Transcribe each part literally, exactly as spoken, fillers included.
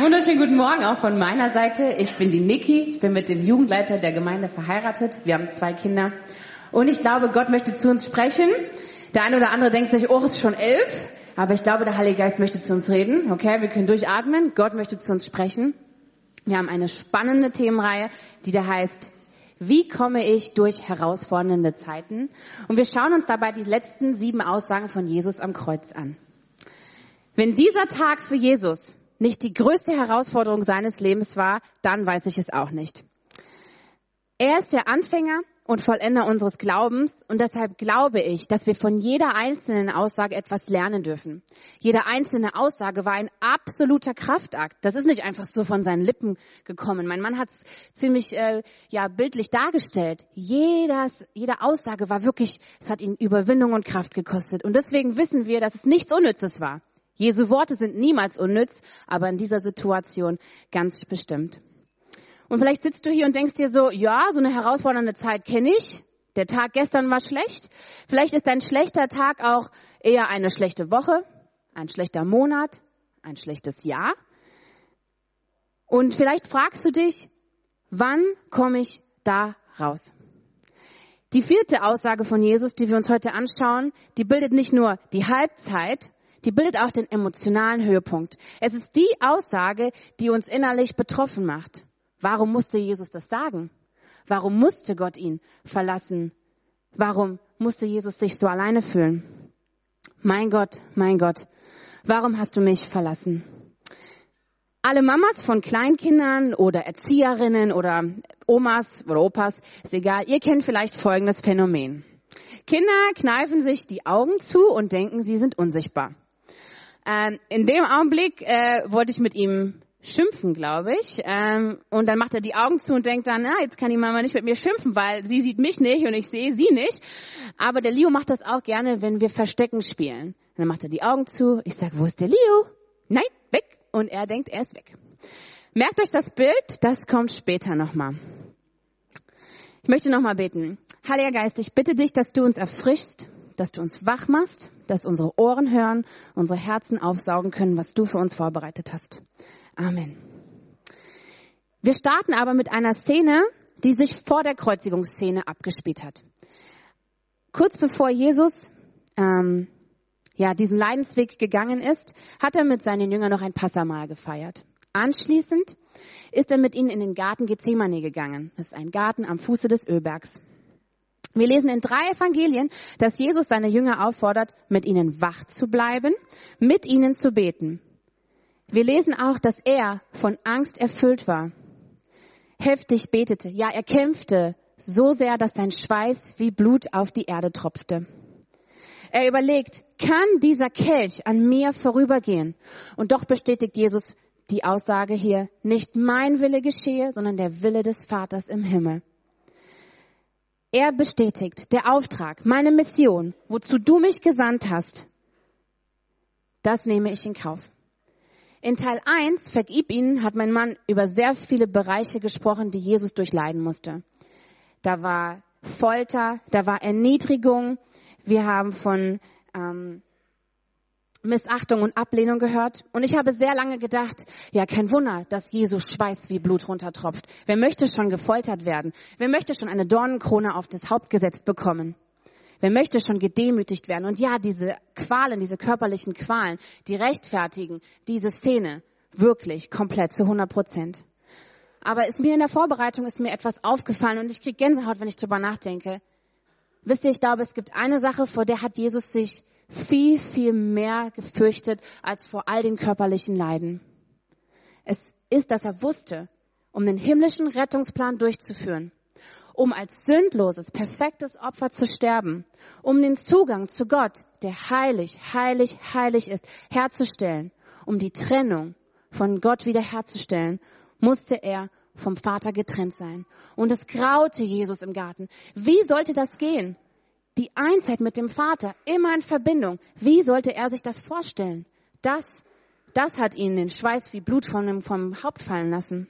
wunderschönen guten Morgen auch von meiner Seite. Ich bin die Niki, ich bin mit dem Jugendleiter der Gemeinde verheiratet. Wir haben zwei Kinder und ich glaube, Gott möchte zu uns sprechen. Der eine oder andere denkt sich, oh, es ist schon elf, aber ich glaube, der Heilige Geist möchte zu uns reden. Okay, wir können durchatmen, Gott möchte zu uns sprechen. Wir haben eine spannende Themenreihe, die da heißt, wie komme ich durch herausfordernde Zeiten? Und wir schauen uns dabei die letzten sieben Aussagen von Jesus am Kreuz an. Wenn dieser Tag für Jesus nicht die größte Herausforderung seines Lebens war, dann weiß ich es auch nicht. Er ist der Anfänger und Vollender unseres Glaubens und deshalb glaube ich, dass wir von jeder einzelnen Aussage etwas lernen dürfen. Jede einzelne Aussage war ein absoluter Kraftakt. Das ist nicht einfach so von seinen Lippen gekommen. Mein Mann hat es ziemlich äh, ja bildlich dargestellt. Jedes, jede Aussage war wirklich, es hat ihn Überwindung und Kraft gekostet. Und deswegen wissen wir, dass es nichts Unnützes war. Jesu Worte sind niemals unnütz, aber in dieser Situation ganz bestimmt. Und vielleicht sitzt du hier und denkst dir so, ja, so eine herausfordernde Zeit kenne ich. Der Tag gestern war schlecht. Vielleicht ist ein schlechter Tag auch eher eine schlechte Woche, ein schlechter Monat, ein schlechtes Jahr. Und vielleicht fragst du dich, wann komme ich da raus? Die vierte Aussage von Jesus, die wir uns heute anschauen, die bildet nicht nur die Halbzeit, die bildet auch den emotionalen Höhepunkt. Es ist die Aussage, die uns innerlich betroffen macht. Warum musste Jesus das sagen? Warum musste Gott ihn verlassen? Warum musste Jesus sich so alleine fühlen? Mein Gott, mein Gott, warum hast du mich verlassen? Alle Mamas von Kleinkindern oder Erzieherinnen oder Omas oder Opas, ist egal, ihr kennt vielleicht folgendes Phänomen. Kinder kneifen sich die Augen zu und denken, sie sind unsichtbar. Ähm, in dem Augenblick äh, wollte ich mit ihm schimpfen, glaube ich. Ähm, und dann macht er die Augen zu und denkt dann, na, jetzt kann die Mama nicht mit mir schimpfen, weil sie sieht mich nicht und ich sehe sie nicht. Aber der Leo macht das auch gerne, wenn wir Verstecken spielen. Und dann macht er die Augen zu. Ich sage, wo ist der Leo? Nein, weg. Und er denkt, er ist weg. Merkt euch das Bild, das kommt später nochmal. Ich möchte nochmal beten. Heiliger Geist, ich bitte dich, dass du uns erfrischst, dass du uns wach machst, dass unsere Ohren hören, unsere Herzen aufsaugen können, was du für uns vorbereitet hast. Amen. Wir starten aber mit einer Szene, die sich vor der Kreuzigungsszene abgespielt hat. Kurz bevor Jesus ähm, ja diesen Leidensweg gegangen ist, hat er mit seinen Jüngern noch ein Passamahl gefeiert. Anschließend ist er mit ihnen in den Garten Gethsemane gegangen. Das ist ein Garten am Fuße des Ölbergs. Wir lesen in drei Evangelien, dass Jesus seine Jünger auffordert, mit ihnen wach zu bleiben, mit ihnen zu beten. Wir lesen auch, dass er von Angst erfüllt war, heftig betete. Ja, er kämpfte so sehr, dass sein Schweiß wie Blut auf die Erde tropfte. Er überlegt, kann dieser Kelch an mir vorübergehen? Und doch bestätigt Jesus die Aussage hier, nicht mein Wille geschehe, sondern der Wille des Vaters im Himmel. Er bestätigt, der Auftrag, meine Mission, wozu du mich gesandt hast, das nehme ich in Kauf. In Teil eins, Vergib ihnen, hat mein Mann über sehr viele Bereiche gesprochen, die Jesus durchleiden musste. Da war Folter, da war Erniedrigung, wir haben von ähm, Missachtung und Ablehnung gehört. Und ich habe sehr lange gedacht, ja, kein Wunder, dass Jesus Schweiß wie Blut runtertropft. Wer möchte schon gefoltert werden? Wer möchte schon eine Dornenkrone auf das Haupt gesetzt bekommen? Wer möchte schon gedemütigt werden? Und ja, diese Qualen, diese körperlichen Qualen, die rechtfertigen diese Szene wirklich komplett zu hundert Prozent. Aber ist mir in der Vorbereitung ist mir etwas aufgefallen und ich kriege Gänsehaut, wenn ich drüber nachdenke. Wisst ihr, ich glaube, es gibt eine Sache, vor der hat Jesus sich viel, viel mehr gefürchtet als vor all den körperlichen Leiden. Es ist, dass er wusste, um den himmlischen Rettungsplan durchzuführen, um als sündloses, perfektes Opfer zu sterben, um den Zugang zu Gott, der heilig, heilig, heilig ist, herzustellen, um die Trennung von Gott wiederherzustellen, musste er vom Vater getrennt sein. Und es graute Jesus im Garten. Wie sollte das gehen? Die Einheit mit dem Vater, immer in Verbindung. Wie sollte er sich das vorstellen? Das, das hat ihn den Schweiß wie Blut vom, vom Haupt fallen lassen.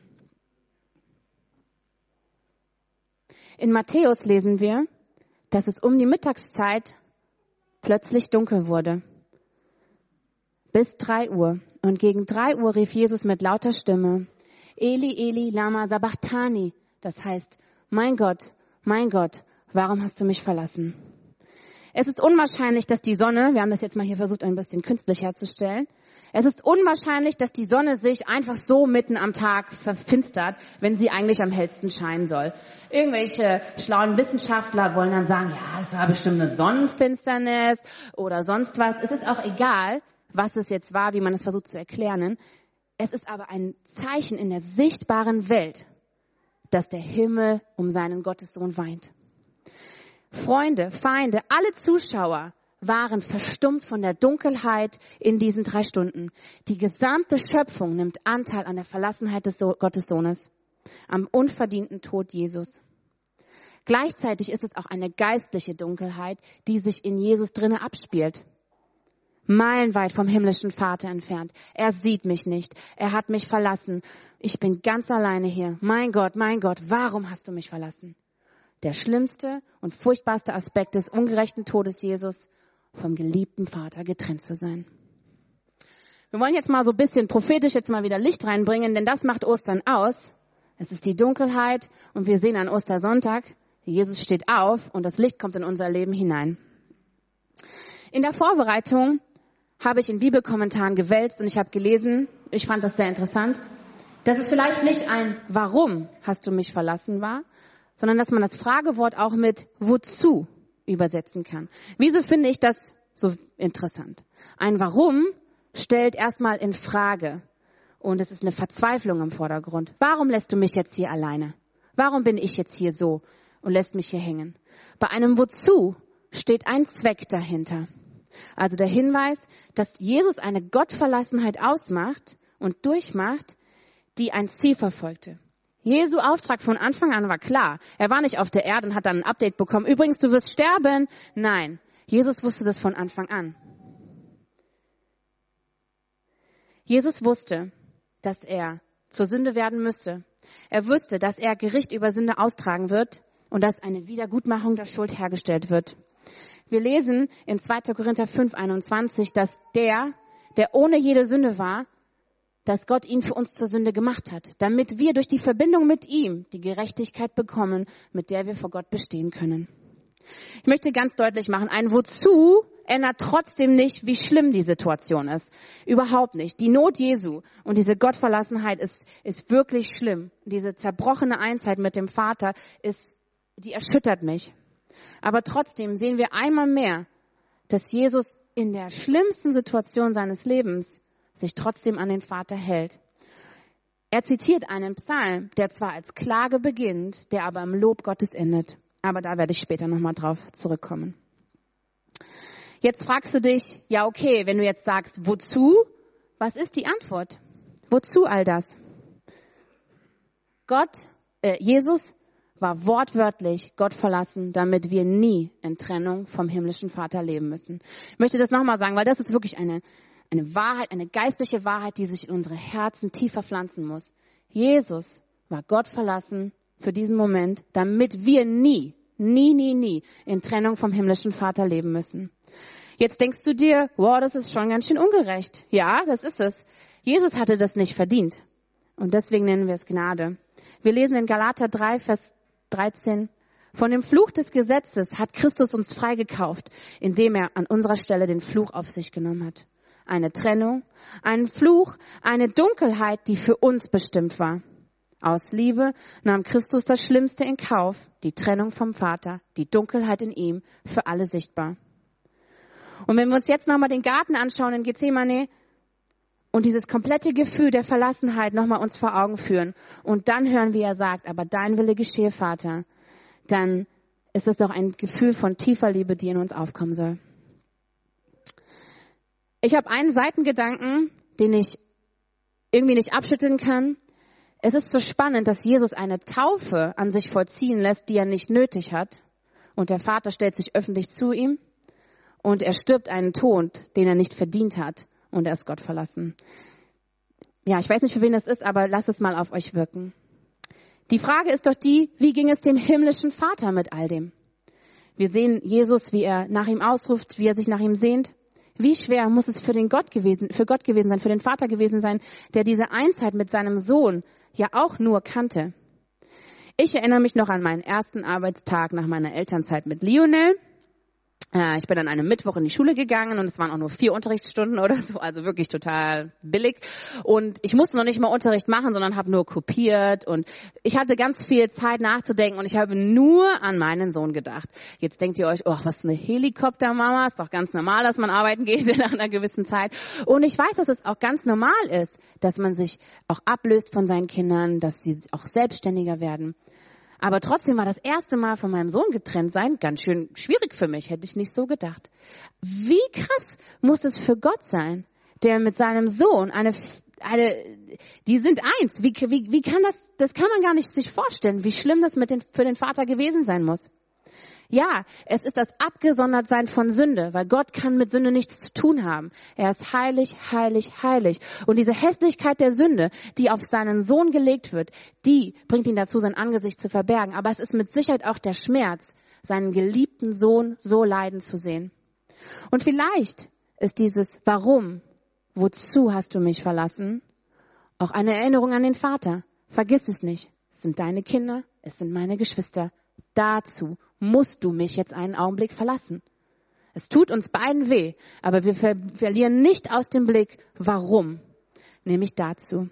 In Matthäus lesen wir, dass es um die Mittagszeit plötzlich dunkel wurde. bis drei Uhr. Und gegen drei Uhr rief Jesus mit lauter Stimme, Eli, Eli, lama sabachthani. Das heißt, mein Gott, mein Gott, warum hast du mich verlassen? Es ist unwahrscheinlich, dass die Sonne, wir haben das jetzt mal hier versucht, ein bisschen künstlich herzustellen, es ist unwahrscheinlich, dass die Sonne sich einfach so mitten am Tag verfinstert, wenn sie eigentlich am hellsten scheinen soll. Irgendwelche schlauen Wissenschaftler wollen dann sagen, ja, es war bestimmt eine Sonnenfinsternis oder sonst was. Es ist auch egal, was es jetzt war, wie man es versucht zu erklären. Es ist aber ein Zeichen in der sichtbaren Welt, dass der Himmel um seinen Gottessohn weint. Freunde, Feinde, alle Zuschauer waren verstummt von der Dunkelheit in diesen drei Stunden. Die gesamte Schöpfung nimmt Anteil an der Verlassenheit des Gottessohnes, am unverdienten Tod Jesus. Gleichzeitig ist es auch eine geistliche Dunkelheit, die sich in Jesus drinnen abspielt. Meilenweit vom himmlischen Vater entfernt. Er sieht mich nicht. Er hat mich verlassen. Ich bin ganz alleine hier. Mein Gott, mein Gott, warum hast du mich verlassen? Der schlimmste und furchtbarste Aspekt des ungerechten Todes Jesus, vom geliebten Vater getrennt zu sein. Wir wollen jetzt mal so ein bisschen prophetisch jetzt mal wieder Licht reinbringen, denn das macht Ostern aus. Es ist die Dunkelheit und wir sehen an Ostersonntag, Jesus steht auf und das Licht kommt in unser Leben hinein. In der Vorbereitung habe ich in Bibelkommentaren gewälzt und ich habe gelesen, ich fand das sehr interessant, dass es vielleicht nicht ein Warum hast du mich verlassen war, sondern dass man das Fragewort auch mit Wozu übersetzen kann. Wieso finde ich das so interessant? Ein Warum stellt erstmal in Frage und es ist eine Verzweiflung im Vordergrund. Warum lässt du mich jetzt hier alleine? Warum bin ich jetzt hier so und lässt mich hier hängen? Bei einem Wozu steht ein Zweck dahinter. Also der Hinweis, dass Jesus eine Gottverlassenheit ausmacht und durchmacht, die ein Ziel verfolgte. Jesu Auftrag von Anfang an war klar. Er war nicht auf der Erde und hat dann ein Update bekommen. Übrigens, du wirst sterben. Nein, Jesus wusste das von Anfang an. Jesus wusste, dass er zur Sünde werden müsste. Er wusste, dass er Gericht über Sünde austragen wird und dass eine Wiedergutmachung der Schuld hergestellt wird. Wir lesen in zweiter Korinther fünf, einundzwanzig, dass der, der ohne jede Sünde war, dass Gott ihn für uns zur Sünde gemacht hat, damit wir durch die Verbindung mit ihm die Gerechtigkeit bekommen, mit der wir vor Gott bestehen können. Ich möchte ganz deutlich machen, ein Wozu ändert trotzdem nicht, wie schlimm die Situation ist. Überhaupt nicht. Die Not Jesu und diese Gottverlassenheit ist, ist wirklich schlimm. Diese zerbrochene Einheit mit dem Vater ist, die erschüttert mich. Aber trotzdem sehen wir einmal mehr, dass Jesus in der schlimmsten Situation seines Lebens sich trotzdem an den Vater hält. Er zitiert einen Psalm, der zwar als Klage beginnt, der aber im Lob Gottes endet. Aber da werde ich später nochmal drauf zurückkommen. Jetzt fragst du dich, ja okay, wenn du jetzt sagst, wozu? Was ist die Antwort? Wozu all das? Gott, äh, Jesus war wortwörtlich Gott verlassen, damit wir nie in Trennung vom himmlischen Vater leben müssen. Ich möchte das nochmal sagen, weil das ist wirklich eine Eine Wahrheit, eine geistliche Wahrheit, die sich in unsere Herzen tief verpflanzen muss. Jesus war Gott verlassen für diesen Moment, damit wir nie, nie, nie, nie in Trennung vom himmlischen Vater leben müssen. Jetzt denkst du dir, wow, das ist schon ganz schön ungerecht. Ja, das ist es. Jesus hatte das nicht verdient. Und deswegen nennen wir es Gnade. Wir lesen in Galater drei, Vers dreizehn. Von dem Fluch des Gesetzes hat Christus uns freigekauft, indem er an unserer Stelle den Fluch auf sich genommen hat. Eine Trennung, einen Fluch, eine Dunkelheit, die für uns bestimmt war. Aus Liebe nahm Christus das Schlimmste in Kauf, die Trennung vom Vater, die Dunkelheit in ihm, für alle sichtbar. Und wenn wir uns jetzt nochmal den Garten anschauen in Gethsemane und dieses komplette Gefühl der Verlassenheit nochmal uns vor Augen führen und dann hören, wie er sagt, aber dein Wille geschehe, Vater, dann ist es doch ein Gefühl von tiefer Liebe, die in uns aufkommen soll. Ich habe einen Seitengedanken, den ich irgendwie nicht abschütteln kann. Es ist so spannend, dass Jesus eine Taufe an sich vollziehen lässt, die er nicht nötig hat. Und der Vater stellt sich öffentlich zu ihm und er stirbt einen Tod, den er nicht verdient hat. Und er ist Gott verlassen. Ja, ich weiß nicht, für wen das ist, aber lasst es mal auf euch wirken. Die Frage ist doch die, wie ging es dem himmlischen Vater mit all dem? Wir sehen Jesus, wie er nach ihm ausruft, wie er sich nach ihm sehnt. Wie schwer muss es für den Gott gewesen, für Gott gewesen sein, für den Vater gewesen sein, der diese Einzeit mit seinem Sohn ja auch nur kannte. Ich erinnere mich noch an meinen ersten Arbeitstag nach meiner Elternzeit mit Lionel. Ich bin an einem Mittwoch in die Schule gegangen und es waren auch nur vier Unterrichtsstunden oder so, also wirklich total billig. Und ich musste noch nicht mal Unterricht machen, sondern habe nur kopiert und ich hatte ganz viel Zeit nachzudenken und ich habe nur an meinen Sohn gedacht. Jetzt denkt ihr euch, oh, was eine Helikoptermama, ist doch ganz normal, dass man arbeiten geht nach einer gewissen Zeit. Und ich weiß, dass es auch ganz normal ist, dass man sich auch ablöst von seinen Kindern, dass sie auch selbstständiger werden. Aber trotzdem war das erste Mal von meinem Sohn getrennt sein ganz schön schwierig für mich, hätte ich nicht so gedacht. Wie krass muss es für Gott sein, der mit seinem Sohn eine, eine, die sind eins. Wie, wie, wie kann das, das kann man gar nicht sich vorstellen, wie schlimm das mit den, für den Vater gewesen sein muss. Ja, es ist das Abgesondertsein von Sünde, weil Gott kann mit Sünde nichts zu tun haben. Er ist heilig, heilig, heilig. Und diese Hässlichkeit der Sünde, die auf seinen Sohn gelegt wird, die bringt ihn dazu, sein Angesicht zu verbergen. Aber es ist mit Sicherheit auch der Schmerz, seinen geliebten Sohn so leiden zu sehen. Und vielleicht ist dieses Warum, wozu hast du mich verlassen, auch eine Erinnerung an den Vater. Vergiss es nicht. Es sind deine Kinder, es sind meine Geschwister. Dazu musst du mich jetzt einen Augenblick verlassen. Es tut uns beiden weh, aber wir ver- verlieren nicht aus dem Blick, warum, nämlich dazu.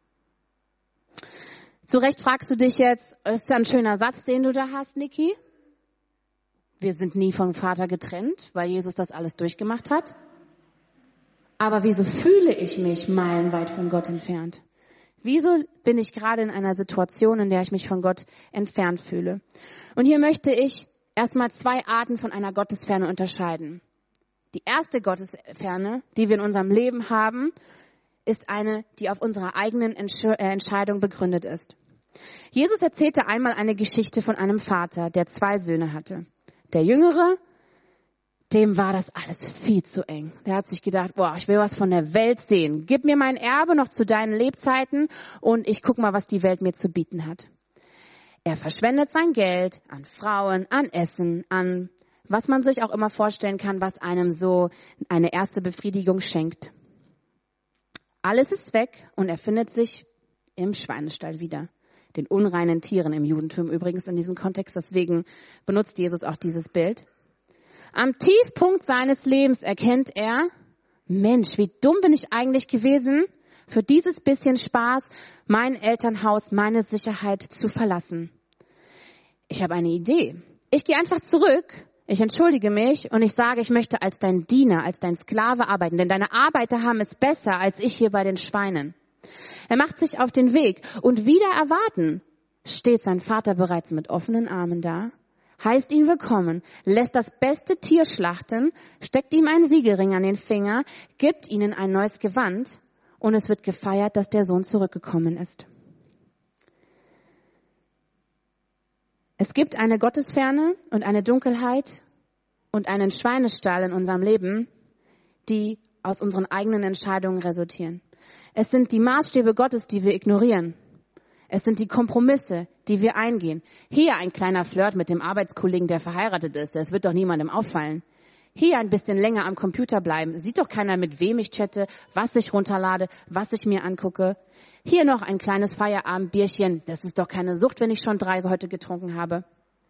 Zu Recht fragst du dich jetzt, ist das ein schöner Satz, den du da hast, Niki? Wir sind nie vom Vater getrennt, weil Jesus das alles durchgemacht hat. Aber wieso fühle ich mich meilenweit von Gott entfernt? Wieso bin ich gerade in einer Situation, in der ich mich von Gott entfernt fühle? Und hier möchte ich erstmal zwei Arten von einer Gottesferne unterscheiden. Die erste Gottesferne, die wir in unserem Leben haben, ist eine, die auf unserer eigenen Entscheidung begründet ist. Jesus erzählte einmal eine Geschichte von einem Vater, der zwei Söhne hatte. Der Jüngere, dem war das alles viel zu eng. Der hat sich gedacht, boah, ich will was von der Welt sehen. Gib mir mein Erbe noch zu deinen Lebzeiten und ich guck mal, was die Welt mir zu bieten hat. Er verschwendet sein Geld an Frauen, an Essen, an was man sich auch immer vorstellen kann, was einem so eine erste Befriedigung schenkt. Alles ist weg und er findet sich im Schweinestall wieder. Den unreinen Tieren im Judentum übrigens in diesem Kontext. Deswegen benutzt Jesus auch dieses Bild. Am Tiefpunkt seines Lebens erkennt er, Mensch, wie dumm bin ich eigentlich gewesen, für dieses bisschen Spaß mein Elternhaus, meine Sicherheit zu verlassen. Ich habe eine Idee. Ich gehe einfach zurück, ich entschuldige mich und ich sage, ich möchte als dein Diener, als dein Sklave arbeiten, denn deine Arbeiter haben es besser als ich hier bei den Schweinen. Er macht sich auf den Weg und wieder erwarten, steht sein Vater bereits mit offenen Armen da, heißt ihn willkommen, lässt das beste Tier schlachten, steckt ihm einen Siegelring an den Finger, gibt ihnen ein neues Gewand und es wird gefeiert, dass der Sohn zurückgekommen ist. Es gibt eine Gottesferne und eine Dunkelheit und einen Schweinestall in unserem Leben, die aus unseren eigenen Entscheidungen resultieren. Es sind die Maßstäbe Gottes, die wir ignorieren. Es sind die Kompromisse, die wir eingehen. Hier ein kleiner Flirt mit dem Arbeitskollegen, der verheiratet ist. Das wird doch niemandem auffallen. Hier ein bisschen länger am Computer bleiben. Sieht doch keiner, mit wem ich chatte, was ich runterlade, was ich mir angucke. Hier noch ein kleines Feierabendbierchen. Das ist doch keine Sucht, wenn ich schon drei heute getrunken habe.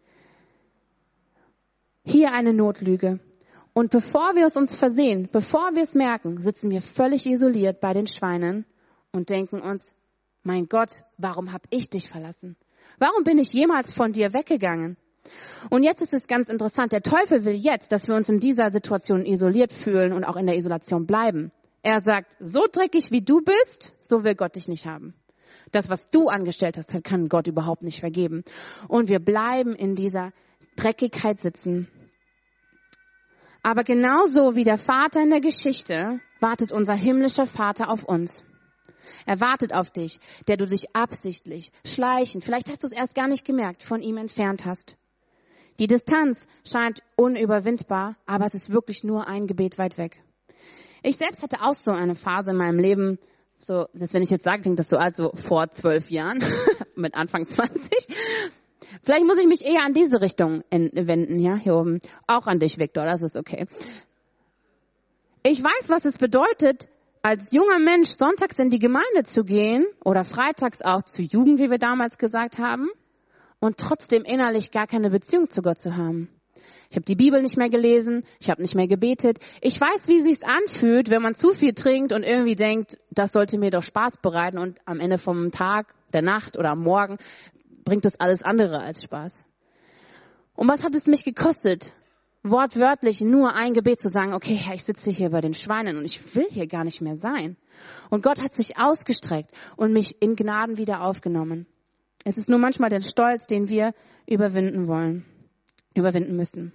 Hier eine Notlüge. Und bevor wir es uns versehen, bevor wir es merken, sitzen wir völlig isoliert bei den Schweinen und denken uns, mein Gott, warum habe ich dich verlassen? Warum bin ich jemals von dir weggegangen? Und jetzt ist es ganz interessant, der Teufel will jetzt, dass wir uns in dieser Situation isoliert fühlen und auch in der Isolation bleiben. Er sagt, so dreckig wie du bist, so will Gott dich nicht haben. Das, was du angestellt hast, kann Gott überhaupt nicht vergeben. Und wir bleiben in dieser Dreckigkeit sitzen. Aber genauso wie der Vater in der Geschichte, wartet unser himmlischer Vater auf uns. Er wartet auf dich, der du dich absichtlich, schleichend, vielleicht hast du es erst gar nicht gemerkt, von ihm entfernt hast. Die Distanz scheint unüberwindbar, aber es ist wirklich nur ein Gebet weit weg. Ich selbst hatte auch so eine Phase in meinem Leben, so, das, wenn ich jetzt sage, klingt das so alt, so vor zwölf Jahren, mit Anfang zwanzig. Vielleicht muss ich mich eher an diese Richtung wenden, ja, hier oben. Auch an dich, Viktor, das ist okay. Ich weiß, was es bedeutet, als junger Mensch sonntags in die Gemeinde zu gehen oder freitags auch zur Jugend, wie wir damals gesagt haben, und trotzdem innerlich gar keine Beziehung zu Gott zu haben. Ich habe die Bibel nicht mehr gelesen, ich habe nicht mehr gebetet. Ich weiß, wie sich's anfühlt, wenn man zu viel trinkt und irgendwie denkt, das sollte mir doch Spaß bereiten und am Ende vom Tag, der Nacht oder am Morgen bringt das alles andere als Spaß. Und was hat es mich gekostet, wortwörtlich nur ein Gebet zu sagen, okay, Herr, ich sitze hier bei den Schweinen und ich will hier gar nicht mehr sein. Und Gott hat sich ausgestreckt und mich in Gnaden wieder aufgenommen. Es ist nur manchmal der Stolz, den wir überwinden wollen, überwinden müssen.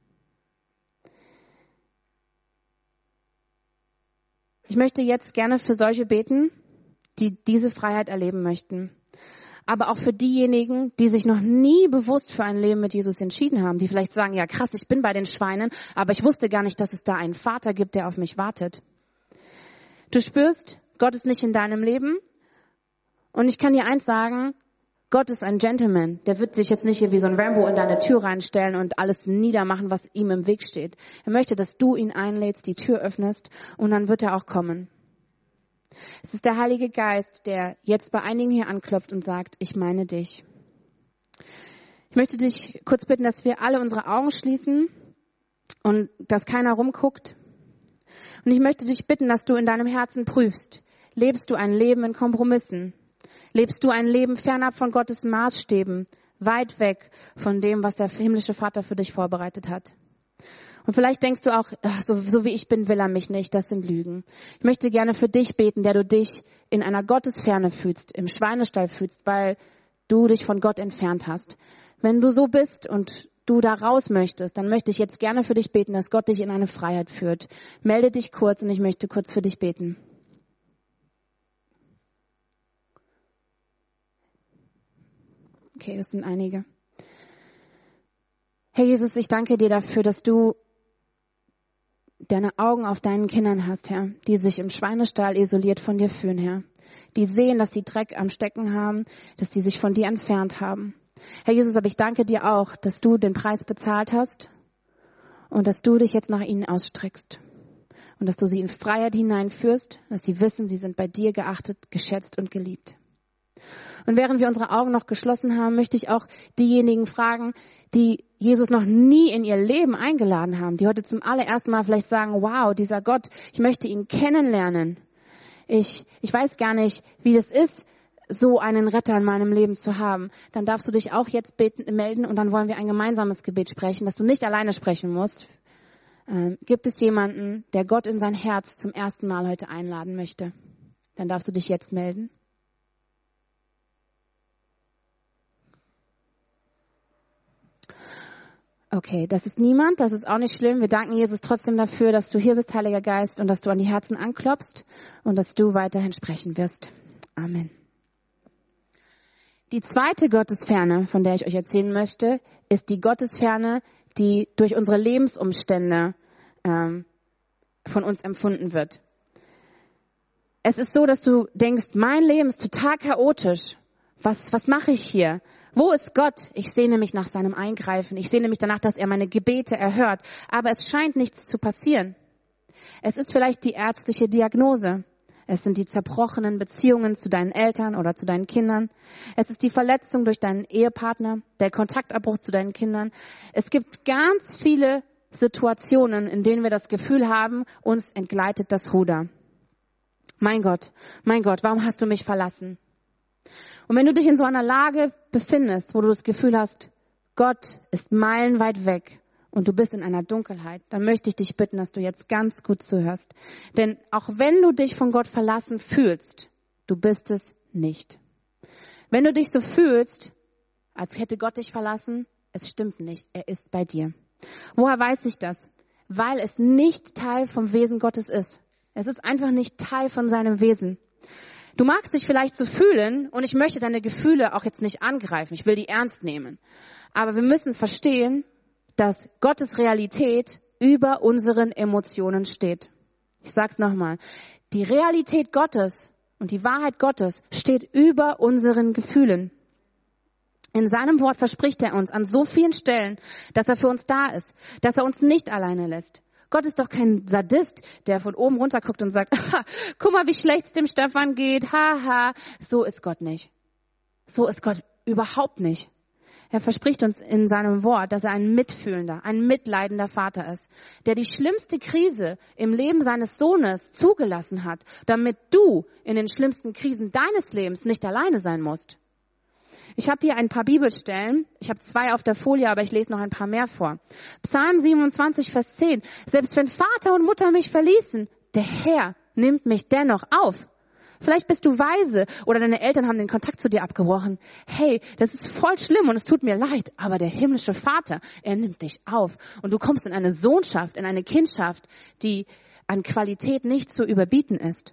Ich möchte jetzt gerne für solche beten, die diese Freiheit erleben möchten. Aber auch für diejenigen, die sich noch nie bewusst für ein Leben mit Jesus entschieden haben, die vielleicht sagen, ja krass, ich bin bei den Schweinen, aber ich wusste gar nicht, dass es da einen Vater gibt, der auf mich wartet. Du spürst, Gott ist nicht in deinem Leben. Und ich kann dir eins sagen, Gott ist ein Gentleman. Der wird sich jetzt nicht hier wie so ein Rambo in deine Tür reinstellen und alles niedermachen, was ihm im Weg steht. Er möchte, dass du ihn einlädst, die Tür öffnest und dann wird er auch kommen. Es ist der Heilige Geist, der jetzt bei einigen hier anklopft und sagt, ich meine dich. Ich möchte dich kurz bitten, dass wir alle unsere Augen schließen und dass keiner rumguckt. Und ich möchte dich bitten, dass du in deinem Herzen prüfst. Lebst du ein Leben in Kompromissen? Lebst du ein Leben fernab von Gottes Maßstäben, weit weg von dem, was der himmlische Vater für dich vorbereitet hat? Und vielleicht denkst du auch, ach, so, so wie ich bin, will er mich nicht, das sind Lügen. Ich möchte gerne für dich beten, der du dich in einer Gottesferne fühlst, im Schweinestall fühlst, weil du dich von Gott entfernt hast. Wenn du so bist und du da raus möchtest, dann möchte ich jetzt gerne für dich beten, dass Gott dich in eine Freiheit führt. Melde dich kurz und ich möchte kurz für dich beten. Okay, das sind einige. Herr Jesus, ich danke dir dafür, dass du deine Augen auf deinen Kindern hast, Herr, die sich im Schweinestall isoliert von dir fühlen, Herr. Die sehen, dass sie Dreck am Stecken haben, dass sie sich von dir entfernt haben. Herr Jesus, aber ich danke dir auch, dass du den Preis bezahlt hast und dass du dich jetzt nach ihnen ausstreckst. Und dass du sie in Freiheit hineinführst, dass sie wissen, sie sind bei dir geachtet, geschätzt und geliebt. Und während wir unsere Augen noch geschlossen haben, möchte ich auch diejenigen fragen, die Jesus noch nie in ihr Leben eingeladen haben, die heute zum allerersten Mal vielleicht sagen, wow, dieser Gott, ich möchte ihn kennenlernen. Ich, ich weiß gar nicht, wie das ist, so einen Retter in meinem Leben zu haben. Dann darfst du dich auch jetzt beten, melden und dann wollen wir ein gemeinsames Gebet sprechen, dass du nicht alleine sprechen musst. Ähm, gibt es jemanden, der Gott in sein Herz zum ersten Mal heute einladen möchte? Dann darfst du dich jetzt melden. Okay, das ist niemand, das ist auch nicht schlimm. Wir danken Jesus trotzdem dafür, dass du hier bist, Heiliger Geist, und dass du an die Herzen anklopfst und dass du weiterhin sprechen wirst. Amen. Die zweite Gottesferne, von der ich euch erzählen möchte, ist die Gottesferne, die durch unsere Lebensumstände ähm, von uns empfunden wird. Es ist so, dass du denkst, mein Leben ist total chaotisch. Was, was mache ich hier? Wo ist Gott? Ich sehne mich nach seinem Eingreifen. Ich sehne mich danach, dass er meine Gebete erhört. Aber es scheint nichts zu passieren. Es ist vielleicht die ärztliche Diagnose. Es sind die zerbrochenen Beziehungen zu deinen Eltern oder zu deinen Kindern. Es ist die Verletzung durch deinen Ehepartner, der Kontaktabbruch zu deinen Kindern. Es gibt ganz viele Situationen, in denen wir das Gefühl haben, uns entgleitet das Ruder. Mein Gott, mein Gott, warum hast du mich verlassen? Und wenn du dich in so einer Lage befindest, wo du das Gefühl hast, Gott ist meilenweit weg und du bist in einer Dunkelheit, dann möchte ich dich bitten, dass du jetzt ganz gut zuhörst. Denn auch wenn du dich von Gott verlassen fühlst, du bist es nicht. Wenn du dich so fühlst, als hätte Gott dich verlassen, es stimmt nicht, er ist bei dir. Woher weiß ich das? Weil es nicht Teil vom Wesen Gottes ist. Es ist einfach nicht Teil von seinem Wesen. Du magst dich vielleicht so fühlen und ich möchte deine Gefühle auch jetzt nicht angreifen. Ich will die ernst nehmen. Aber wir müssen verstehen, dass Gottes Realität über unseren Emotionen steht. Ich sag's nochmal. Die Realität Gottes und die Wahrheit Gottes steht über unseren Gefühlen. In seinem Wort verspricht er uns an so vielen Stellen, dass er für uns da ist, dass er uns nicht alleine lässt. Gott ist doch kein Sadist, der von oben runter guckt und sagt, guck mal, wie schlecht es dem Stefan geht, haha. So ist Gott nicht. So ist Gott überhaupt nicht. Er verspricht uns in seinem Wort, dass er ein mitfühlender, ein mitleidender Vater ist, der die schlimmste Krise im Leben seines Sohnes zugelassen hat, damit du in den schlimmsten Krisen deines Lebens nicht alleine sein musst. Ich habe hier ein paar Bibelstellen. Ich habe zwei auf der Folie, aber ich lese noch ein paar mehr vor. Psalm siebenundzwanzig, Vers zehn. Selbst wenn Vater und Mutter mich verließen, der Herr nimmt mich dennoch auf. Vielleicht bist du weise oder deine Eltern haben den Kontakt zu dir abgebrochen. Hey, das ist voll schlimm und es tut mir leid, aber der himmlische Vater, er nimmt dich auf. Und du kommst in eine Sohnschaft, in eine Kindschaft, die an Qualität nicht zu überbieten ist.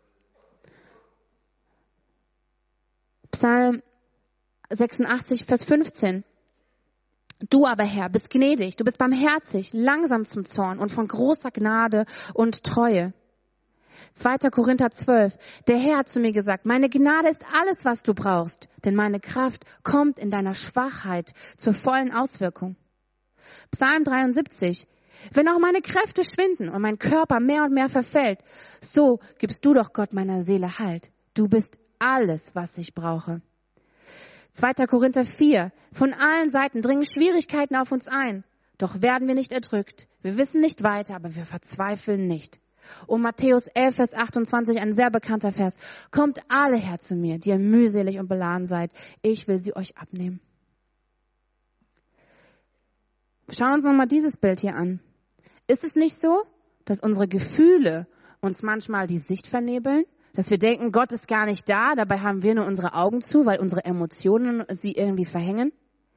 Psalm sechsundachtzig, Vers fünfzehn. Du aber, Herr, bist gnädig, du bist barmherzig, langsam zum Zorn und von großer Gnade und Treue. zweiter Korinther zwölf. Der Herr hat zu mir gesagt, meine Gnade ist alles, was du brauchst, denn meine Kraft kommt in deiner Schwachheit zur vollen Auswirkung. Psalm dreiundsiebzig. Wenn auch meine Kräfte schwinden und mein Körper mehr und mehr verfällt, so gibst du doch Gott meiner Seele Halt. Du bist alles, was ich brauche. zweiter Korinther vier. Von allen Seiten dringen Schwierigkeiten auf uns ein. Doch werden wir nicht erdrückt. Wir wissen nicht weiter, aber wir verzweifeln nicht. Und Matthäus elf, Vers achtundzwanzig, ein sehr bekannter Vers. Kommt alle her zu mir, die ihr mühselig und beladen seid. Ich will sie euch abnehmen. Schauen uns nochmal dieses Bild hier an. Ist es nicht so, dass unsere Gefühle uns manchmal die Sicht vernebeln? Dass wir denken, Gott ist gar nicht da, dabei haben wir nur unsere Augen zu, weil unsere Emotionen sie irgendwie verhängen?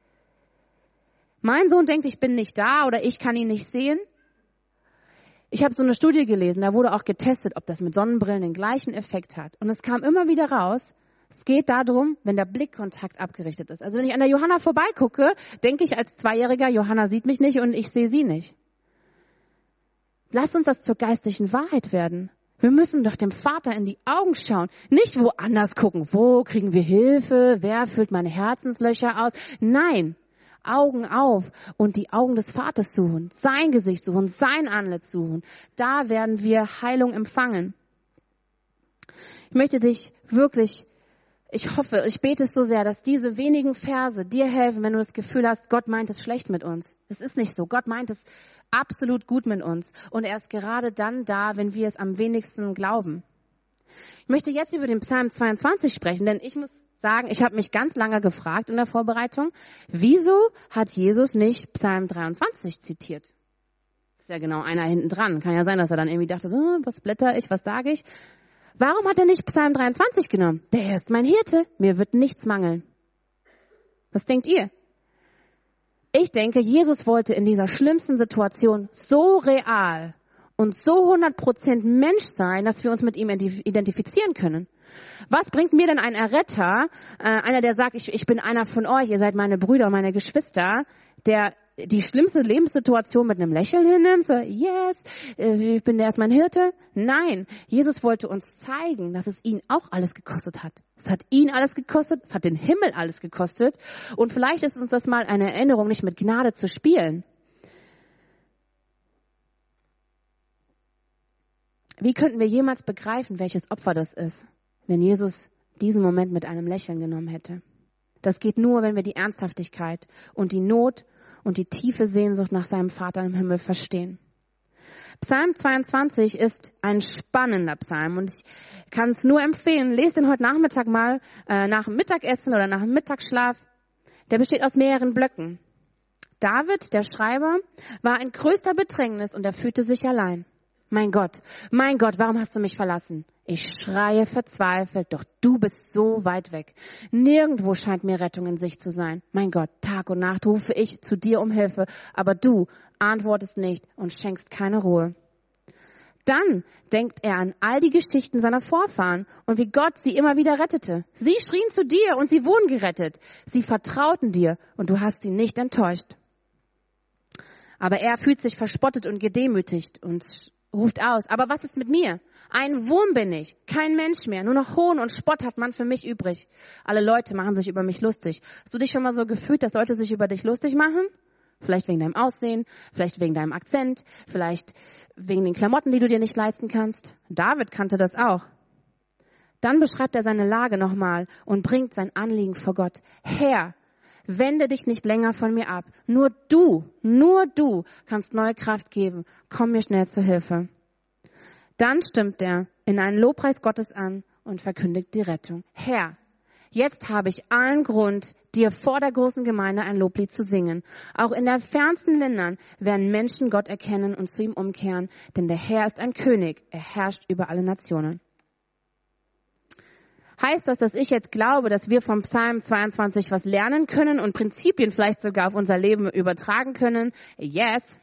Mein Sohn denkt, ich bin nicht da oder ich kann ihn nicht sehen. Ich habe so eine Studie gelesen, da wurde auch getestet, ob das mit Sonnenbrillen den gleichen Effekt hat. Und es kam immer wieder raus, es geht darum, wenn der Blickkontakt abgerichtet ist. Also wenn ich an der Johanna vorbeigucke, denke ich als Zweijähriger, Johanna sieht mich nicht und ich sehe sie nicht. Lasst uns das zur geistlichen Wahrheit werden. Wir müssen doch dem Vater in die Augen schauen, nicht woanders gucken. Wo kriegen wir Hilfe? Wer füllt meine Herzenslöcher aus? Nein, Augen auf und die Augen des Vaters suchen, sein Gesicht suchen, sein Antlitz suchen. Da werden wir Heilung empfangen. Ich möchte dich wirklich, ich hoffe, ich bete es so sehr, dass diese wenigen Verse dir helfen, wenn du das Gefühl hast, Gott meint es schlecht mit uns. Es ist nicht so. Gott meint es absolut gut mit uns. Und er ist gerade dann da, wenn wir es am wenigsten glauben. Ich möchte jetzt über den Psalm zweiundzwanzig sprechen, denn ich muss sagen, ich habe mich ganz lange gefragt in der Vorbereitung, wieso hat Jesus nicht Psalm dreiundzwanzig zitiert? Ist ja genau einer hinten dran. Kann ja sein, dass er dann irgendwie dachte, so, was blätter ich, was sage ich? Warum hat er nicht Psalm dreiundzwanzig genommen? Der Herr ist mein Hirte, mir wird nichts mangeln. Was denkt ihr? Ich denke, Jesus wollte in dieser schlimmsten Situation so real und so hundert Prozent Mensch sein, dass wir uns mit ihm identifizieren können. Was bringt mir denn ein Erretter, äh, einer, der sagt, ich, ich bin einer von euch, ihr seid meine Brüder und meine Geschwister, der die schlimmste Lebenssituation mit einem Lächeln hinnimmt, so, yes, ich bin der ist mein Hirte. Nein, Jesus wollte uns zeigen, dass es ihn auch alles gekostet hat. Es hat ihn alles gekostet, es hat den Himmel alles gekostet. Und vielleicht ist uns das mal eine Erinnerung, nicht mit Gnade zu spielen. Wie könnten wir jemals begreifen, welches Opfer das ist, wenn Jesus diesen Moment mit einem Lächeln genommen hätte? Das geht nur, wenn wir die Ernsthaftigkeit und die Not und die tiefe Sehnsucht nach seinem Vater im Himmel verstehen. Psalm zweiundzwanzig ist ein spannender Psalm und ich kann es nur empfehlen, lest ihn heute Nachmittag mal äh, nach dem Mittagessen oder nach dem Mittagsschlaf. Der besteht aus mehreren Blöcken. David, der Schreiber, war in größter Bedrängnis und er fühlte sich allein. Mein Gott, mein Gott, warum hast du mich verlassen? Ich schreie verzweifelt, doch du bist so weit weg. Nirgendwo scheint mir Rettung in Sicht zu sein. Mein Gott, Tag und Nacht rufe ich zu dir um Hilfe, aber du antwortest nicht und schenkst keine Ruhe. Dann denkt er an all die Geschichten seiner Vorfahren und wie Gott sie immer wieder rettete. Sie schrien zu dir und sie wurden gerettet. Sie vertrauten dir und du hast sie nicht enttäuscht. Aber er fühlt sich verspottet und gedemütigt und ruft aus, aber was ist mit mir? Ein Wurm bin ich, kein Mensch mehr, nur noch Hohn und Spott hat man für mich übrig. Alle Leute machen sich über mich lustig. Hast du dich schon mal so gefühlt, dass Leute sich über dich lustig machen? Vielleicht wegen deinem Aussehen, vielleicht wegen deinem Akzent, vielleicht wegen den Klamotten, die du dir nicht leisten kannst. David kannte das auch. Dann beschreibt er seine Lage nochmal und bringt sein Anliegen vor Gott. Herr, wende dich nicht länger von mir ab. Nur du, nur du kannst neue Kraft geben. Komm mir schnell zur Hilfe. Dann stimmt er in einen Lobpreis Gottes an und verkündigt die Rettung. Herr, jetzt habe ich allen Grund, dir vor der großen Gemeinde ein Loblied zu singen. Auch in den fernsten Ländern werden Menschen Gott erkennen und zu ihm umkehren, denn der Herr ist ein König, er herrscht über alle Nationen. Heißt das, dass ich jetzt glaube, dass wir vom Psalm zweiundzwanzig was lernen können und Prinzipien vielleicht sogar auf unser Leben übertragen können? Yes.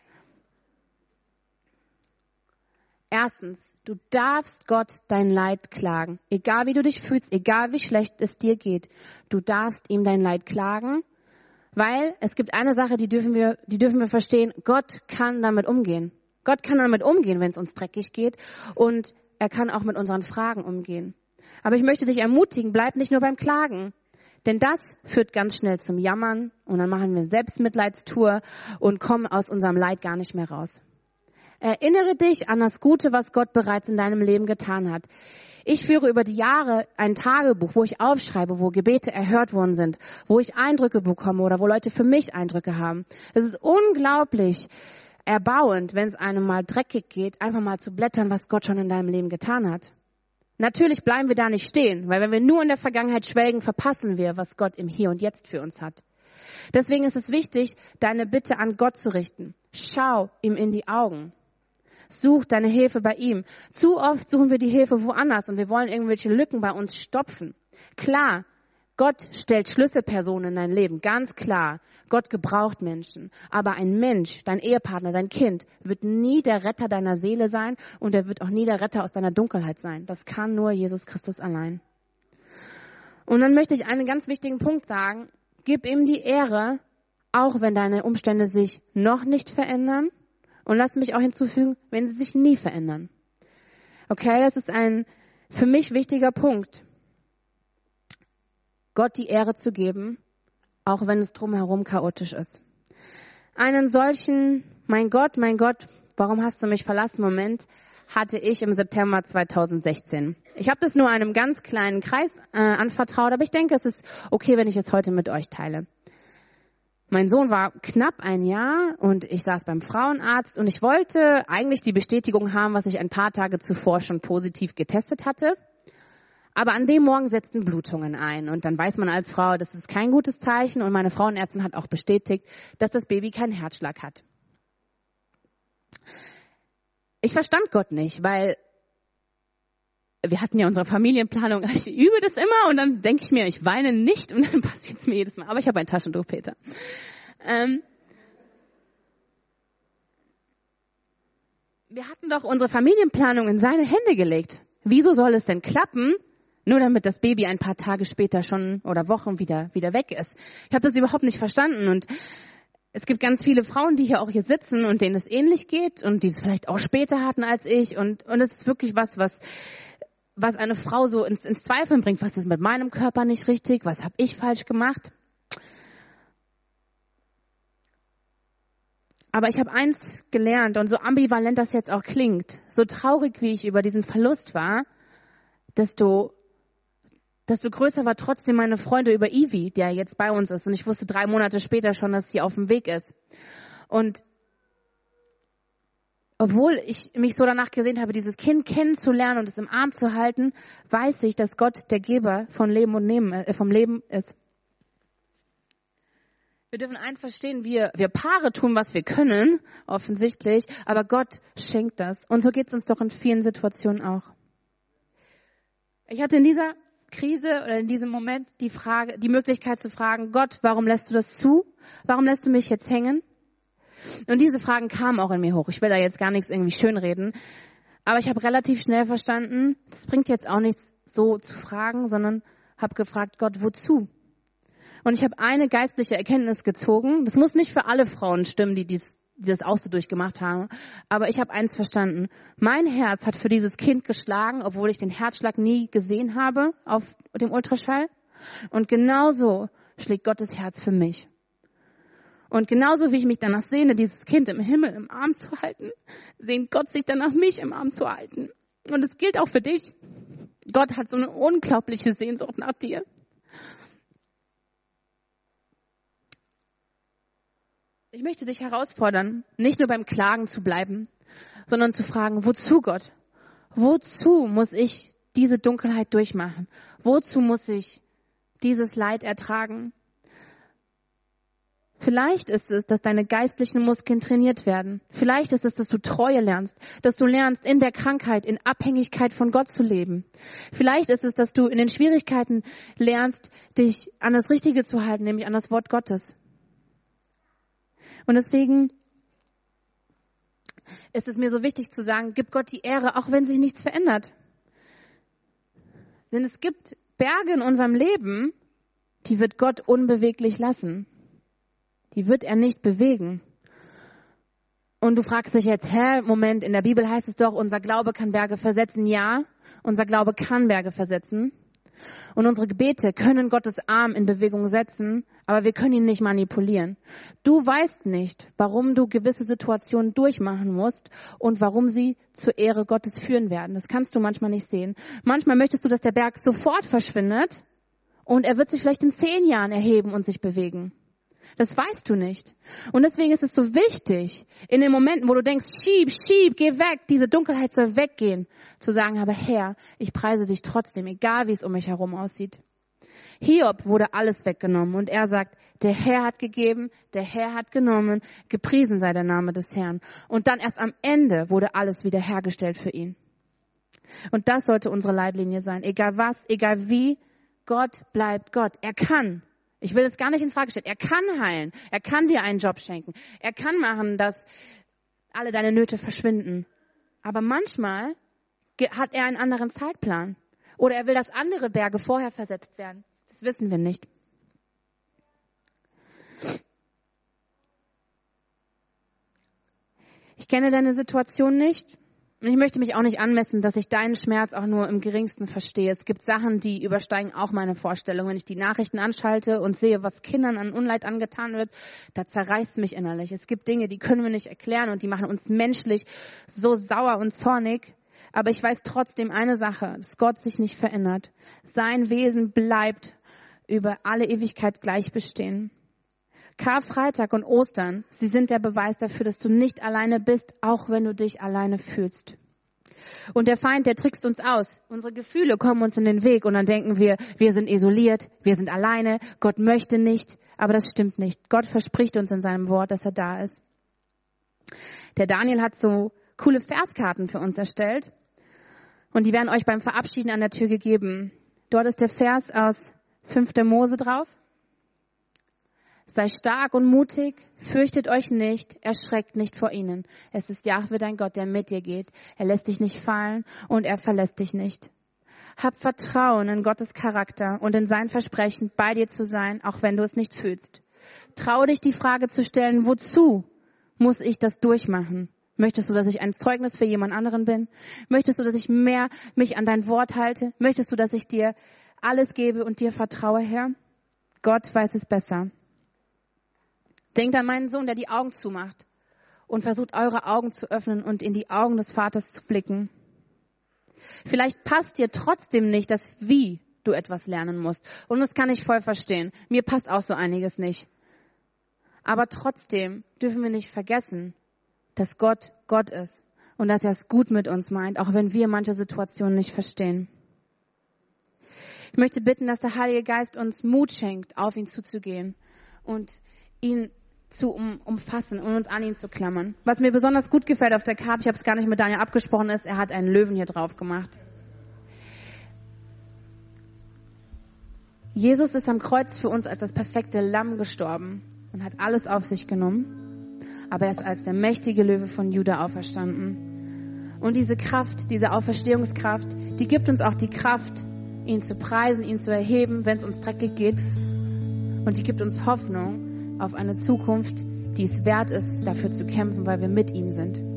Erstens, du darfst Gott dein Leid klagen. Egal wie du dich fühlst, egal wie schlecht es dir geht. Du darfst ihm dein Leid klagen, weil es gibt eine Sache, die dürfen wir, die dürfen wir verstehen. Gott kann damit umgehen. Gott kann damit umgehen, wenn es uns dreckig geht. Und er kann auch mit unseren Fragen umgehen. Aber ich möchte dich ermutigen, bleib nicht nur beim Klagen. Denn das führt ganz schnell zum Jammern und dann machen wir eine Selbstmitleidstour und kommen aus unserem Leid gar nicht mehr raus. Erinnere dich an das Gute, was Gott bereits in deinem Leben getan hat. Ich führe über die Jahre ein Tagebuch, wo ich aufschreibe, wo Gebete erhört worden sind, wo ich Eindrücke bekomme oder wo Leute für mich Eindrücke haben. Es ist unglaublich erbauend, wenn es einem mal dreckig geht, einfach mal zu blättern, was Gott schon in deinem Leben getan hat. Natürlich bleiben wir da nicht stehen, weil wenn wir nur in der Vergangenheit schwelgen, verpassen wir, was Gott im Hier und Jetzt für uns hat. Deswegen ist es wichtig, deine Bitte an Gott zu richten. Schau ihm in die Augen. Such deine Hilfe bei ihm. Zu oft suchen wir die Hilfe woanders und wir wollen irgendwelche Lücken bei uns stopfen. Klar, Gott stellt Schlüsselpersonen in dein Leben, ganz klar. Gott gebraucht Menschen. Aber ein Mensch, dein Ehepartner, dein Kind, wird nie der Retter deiner Seele sein und er wird auch nie der Retter aus deiner Dunkelheit sein. Das kann nur Jesus Christus allein. Und dann möchte ich einen ganz wichtigen Punkt sagen. Gib ihm die Ehre, auch wenn deine Umstände sich noch nicht verändern. Und lass mich auch hinzufügen, wenn sie sich nie verändern. Okay, das ist ein für mich wichtiger Punkt. Gott die Ehre zu geben, auch wenn es drumherum chaotisch ist. Einen solchen, mein Gott, mein Gott, warum hast du mich verlassen, Moment, hatte ich im September zweitausendsechzehn. Ich habe das nur einem ganz kleinen Kreis äh, anvertraut, aber ich denke, es ist okay, wenn ich es heute mit euch teile. Mein Sohn war knapp ein Jahr und ich saß beim Frauenarzt und ich wollte eigentlich die Bestätigung haben, was ich ein paar Tage zuvor schon positiv getestet hatte. Aber an dem Morgen setzten Blutungen ein und dann weiß man als Frau, das ist kein gutes Zeichen und meine Frauenärztin hat auch bestätigt, dass das Baby keinen Herzschlag hat. Ich verstand Gott nicht, weil wir hatten ja unsere Familienplanung, ich übe das immer und dann denke ich mir, ich weine nicht und dann passiert es mir jedes Mal, aber ich habe ein Taschentuch, Peter. Ähm, wir hatten doch unsere Familienplanung in seine Hände gelegt. Wieso soll es denn klappen, nur damit das Baby ein paar Tage später schon oder Wochen wieder wieder weg ist? Ich habe das überhaupt nicht verstanden und es gibt ganz viele Frauen, die hier auch hier sitzen und denen es ähnlich geht und die es vielleicht auch später hatten als ich und und es ist wirklich was, was was eine Frau so ins, ins Zweifeln bringt. Was ist mit meinem Körper nicht richtig? Was habe ich falsch gemacht? Aber ich habe eins gelernt und so ambivalent das jetzt auch klingt, so traurig wie ich über diesen Verlust war, desto, desto größer war trotzdem meine Freude über Ivy, der jetzt bei uns ist. Und ich wusste drei Monate später schon, dass sie auf dem Weg ist. Und obwohl ich mich so danach gesehnt habe, dieses Kind kennenzulernen und es im Arm zu halten, weiß ich, dass Gott der Geber von Leben und Nehmen, äh, vom Leben ist. Wir dürfen eins verstehen, wir, wir Paare tun, was wir können, offensichtlich, aber Gott schenkt das. Und so geht es uns doch in vielen Situationen auch. Ich hatte in dieser Krise oder in diesem Moment die Frage, die Möglichkeit zu fragen, Gott, warum lässt du das zu? Warum lässt du mich jetzt hängen? Und diese Fragen kamen auch in mir hoch. Ich will da jetzt gar nichts irgendwie schönreden. Aber ich habe relativ schnell verstanden, das bringt jetzt auch nichts so zu fragen, sondern habe gefragt, Gott, wozu? Und ich habe eine geistliche Erkenntnis gezogen. Das muss nicht für alle Frauen stimmen, die, dies, die das auch so durchgemacht haben. Aber ich habe eins verstanden. Mein Herz hat für dieses Kind geschlagen, obwohl ich den Herzschlag nie gesehen habe auf dem Ultraschall. Und genauso schlägt Gottes Herz für mich. Und genauso wie ich mich danach sehne, dieses Kind im Himmel im Arm zu halten, sehnt Gott sich danach, mich im Arm zu halten. Und es gilt auch für dich. Gott hat so eine unglaubliche Sehnsucht nach dir. Ich möchte dich herausfordern, nicht nur beim Klagen zu bleiben, sondern zu fragen, wozu Gott? Wozu muss ich diese Dunkelheit durchmachen? Wozu muss ich dieses Leid ertragen? Vielleicht ist es, dass deine geistlichen Muskeln trainiert werden. Vielleicht ist es, dass du Treue lernst, dass du lernst, in der Krankheit, in Abhängigkeit von Gott zu leben. Vielleicht ist es, dass du in den Schwierigkeiten lernst, dich an das Richtige zu halten, nämlich an das Wort Gottes. Und deswegen ist es mir so wichtig zu sagen, gib Gott die Ehre, auch wenn sich nichts verändert. Denn es gibt Berge in unserem Leben, die wird Gott unbeweglich lassen. Die wird er nicht bewegen. Und du fragst dich jetzt, hä, Moment, in der Bibel heißt es doch, unser Glaube kann Berge versetzen. Ja, unser Glaube kann Berge versetzen. Und unsere Gebete können Gottes Arm in Bewegung setzen, aber wir können ihn nicht manipulieren. Du weißt nicht, warum du gewisse Situationen durchmachen musst und warum sie zur Ehre Gottes führen werden. Das kannst du manchmal nicht sehen. Manchmal möchtest du, dass der Berg sofort verschwindet und er wird sich vielleicht in zehn Jahren erheben und sich bewegen. Das weißt du nicht. Und deswegen ist es so wichtig, in den Momenten, wo du denkst, schieb, schieb, geh weg, diese Dunkelheit soll weggehen, zu sagen, aber Herr, ich preise dich trotzdem, egal wie es um mich herum aussieht. Hiob wurde alles weggenommen und er sagt, der Herr hat gegeben, der Herr hat genommen, gepriesen sei der Name des Herrn. Und dann erst am Ende wurde alles wiederhergestellt für ihn. Und das sollte unsere Leitlinie sein. Egal was, egal wie, Gott bleibt Gott. Er kann. Ich will es gar nicht in Frage stellen. Er kann heilen. Er kann dir einen Job schenken. Er kann machen, dass alle deine Nöte verschwinden. Aber manchmal hat er einen anderen Zeitplan. Oder er will, dass andere Berge vorher versetzt werden. Das wissen wir nicht. Ich kenne deine Situation nicht. Und ich möchte mich auch nicht anmessen, dass ich deinen Schmerz auch nur im geringsten verstehe. Es gibt Sachen, die übersteigen auch meine Vorstellung. Wenn ich die Nachrichten anschalte und sehe, was Kindern an Unleid angetan wird, da zerreißt mich innerlich. Es gibt Dinge, die können wir nicht erklären und die machen uns menschlich so sauer und zornig. Aber ich weiß trotzdem eine Sache, dass Gott sich nicht verändert. Sein Wesen bleibt über alle Ewigkeit gleich bestehen. Karfreitag und Ostern, sie sind der Beweis dafür, dass du nicht alleine bist, auch wenn du dich alleine fühlst. Und der Feind, der trickst uns aus. Unsere Gefühle kommen uns in den Weg und dann denken wir, wir sind isoliert, wir sind alleine, Gott möchte nicht. Aber das stimmt nicht. Gott verspricht uns in seinem Wort, dass er da ist. Der Daniel hat so coole Verskarten für uns erstellt und die werden euch beim Verabschieden an der Tür gegeben. Dort ist der Vers aus fünfter Mose drauf. Sei stark und mutig, fürchtet euch nicht, erschreckt nicht vor ihnen. Es ist Jahwe dein Gott, der mit dir geht. Er lässt dich nicht fallen und er verlässt dich nicht. Hab Vertrauen in Gottes Charakter und in sein Versprechen, bei dir zu sein, auch wenn du es nicht fühlst. Trau dich, die Frage zu stellen, wozu muss ich das durchmachen? Möchtest du, dass ich ein Zeugnis für jemand anderen bin? Möchtest du, dass ich mehr mich an dein Wort halte? Möchtest du, dass ich dir alles gebe und dir vertraue, Herr? Gott weiß es besser. Denkt an meinen Sohn, der die Augen zumacht und versucht, eure Augen zu öffnen und in die Augen des Vaters zu blicken. Vielleicht passt dir trotzdem nicht das, wie du etwas lernen musst. Und das kann ich voll verstehen. Mir passt auch so einiges nicht. Aber trotzdem dürfen wir nicht vergessen, dass Gott Gott ist und dass er es gut mit uns meint, auch wenn wir manche Situationen nicht verstehen. Ich möchte bitten, dass der Heilige Geist uns Mut schenkt, auf ihn zuzugehen und ihn zu um, umfassen und uns an ihn zu klammern. Was mir besonders gut gefällt auf der Karte, ich habe es gar nicht mit Daniel abgesprochen, ist, er hat einen Löwen hier drauf gemacht. Jesus ist am Kreuz für uns als das perfekte Lamm gestorben und hat alles auf sich genommen, aber er ist als der mächtige Löwe von Juda auferstanden. Und diese Kraft, diese Auferstehungskraft, die gibt uns auch die Kraft, ihn zu preisen, ihn zu erheben, wenn es uns dreckig geht. Und die gibt uns Hoffnung auf eine Zukunft, die es wert ist, dafür zu kämpfen, weil wir mit ihm sind.